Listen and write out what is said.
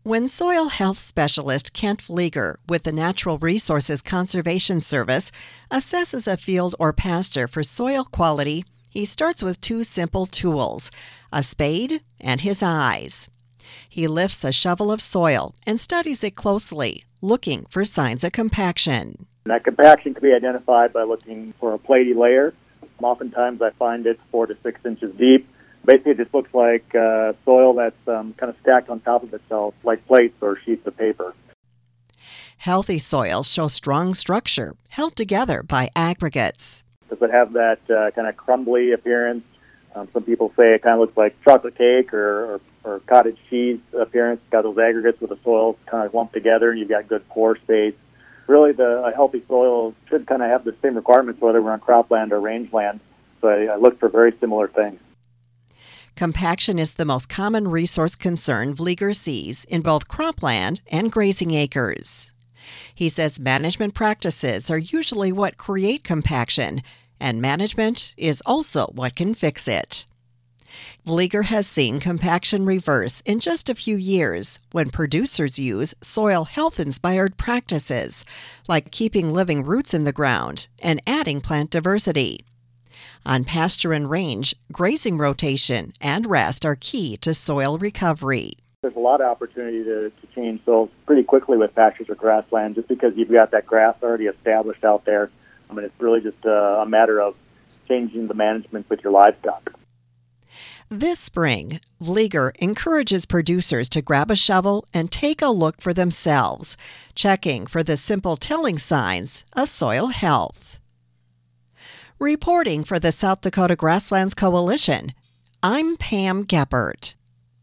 When soil health specialist Kent Vlieger with the Natural Resources Conservation Service assesses a field or pasture for soil quality, he starts with two simple tools, a spade and his eyes. He lifts a shovel of soil and studies it closely, looking for signs of compaction. That compaction can be identified by looking for a platy layer. Oftentimes I find it's 4 to 6 inches deep. Basically, it just looks like soil that's kind of stacked on top of itself, like plates or sheets of paper. Healthy soils show strong structure, held together by aggregates. Does it have that kind of crumbly appearance? Some people say it kind of looks like chocolate cake or cottage cheese appearance. It's got those aggregates with the soil kind of lumped together, and you've got good pore space. Really, a healthy soil should kind of have the same requirements whether we're on cropland or rangeland. So I look for very similar things. Compaction is the most common resource concern Vlieger sees in both cropland and grazing acres. He says management practices are usually what create compaction, and management is also what can fix it. Vlieger has seen compaction reverse in just a few years when producers use soil health-inspired practices, like keeping living roots in the ground and adding plant diversity. On pasture and range, grazing rotation and rest are key to soil recovery. There's a lot of opportunity to change soils pretty quickly with pastures or grassland just because you've got that grass already established out there. I mean, it's really just a matter of changing the management with your livestock. This spring, Vlieger encourages producers to grab a shovel and take a look for themselves, checking for the simple telling signs of soil health. Reporting for the South Dakota Grasslands Coalition, I'm Pam Geppert.